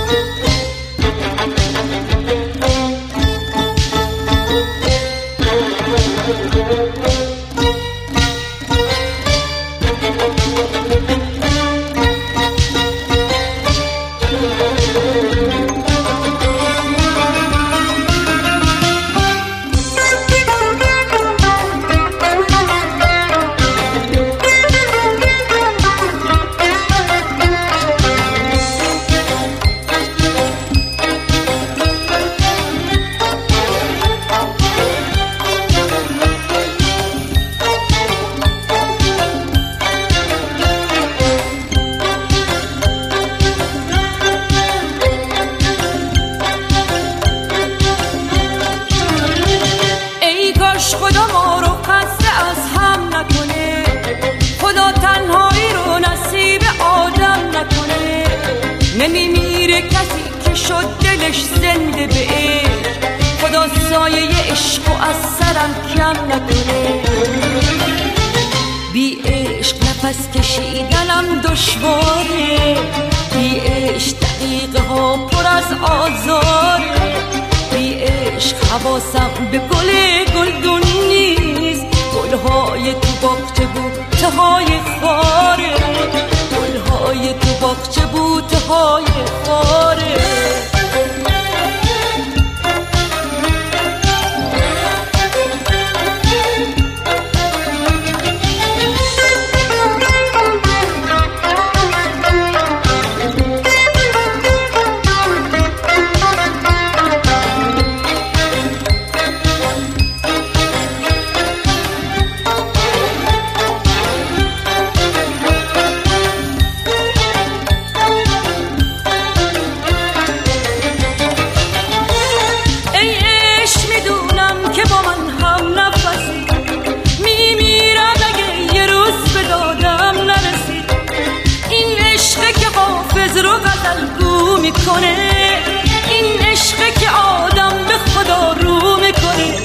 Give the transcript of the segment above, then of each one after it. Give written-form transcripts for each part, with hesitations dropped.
خدا ما رو قصد از هم نکنه، خدا تنهایی رو نصیب آدم نکنه. نمیمیره کسی که شد دلش زنده به عشق، خدا سایه عشق و از سرم کم نکنه. بی عشق نفس کشیدنم دشواره، بی عشق دقیقه ها پر از آزاره. بی عشق حواسم به گل گلدون نیست، گلهای تو باغچه بوته‌های خاره، گلهای تو باغچه بوته‌های خاره. میکنه این عشقه که آدم به خدا رو میکنه.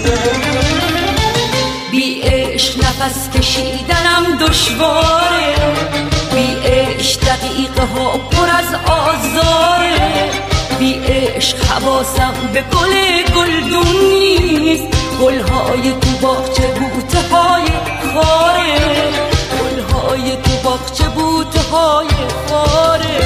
بی عشق نفس کشیدنم دشواره، بی عشق دقیقه ها پر از آزاره. بی عشق حواسم به گل گلدون نیست، گلهای تو باغچه بوته‌های خاره، گلهای تو باغچه بوته‌های خاره.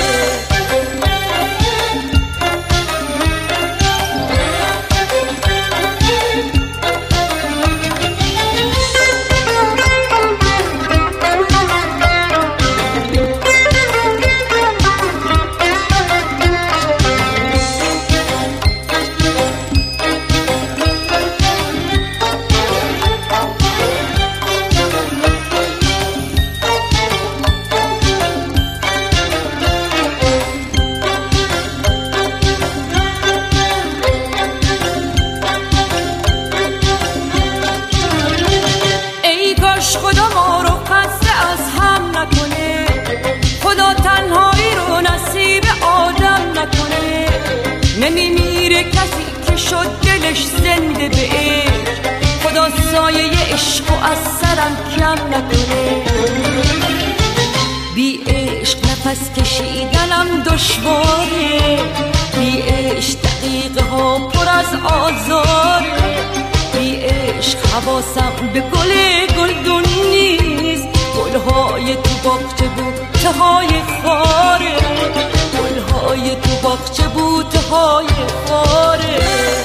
خدا ما رو قصد از هم نکنه، خدا تنهایی رو نصیب آدم نکنه. نمیمیره کسی که شد دلش زنده به عشق، خدا سایه عشق و از سرم کم نکنه. بی عشق نفس کشیدنم دشواره، بی عشق دقیقه ها پر از آزاره. بی عشق حواسم به گل گلدون نیست، گلهای تو باغچه بوته‌های خاره، گلهای تو باغچه بوته‌های خاره.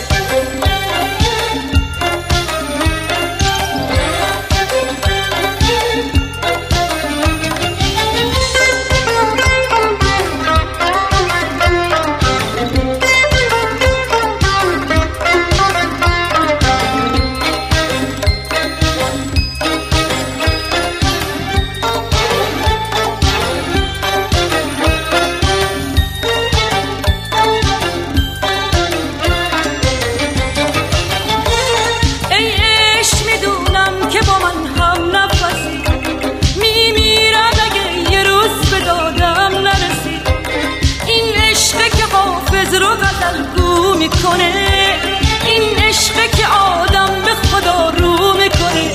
میکنه این عشقه که آدم به خدا رو میکنه.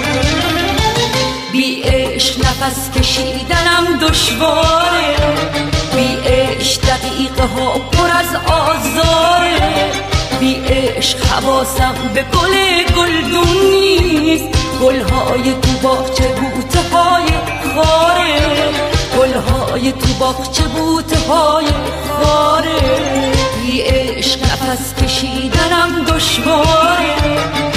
بی عشق نفس کشیدنم دشواره، بی عشق دقیقه ها پر عشق حواسم به گلدون نیست. گلهای تو باغچه بوته های خاره، گلهای تو باغچه بوته های خاره. بی عشق نفس کشیدنم دشواره.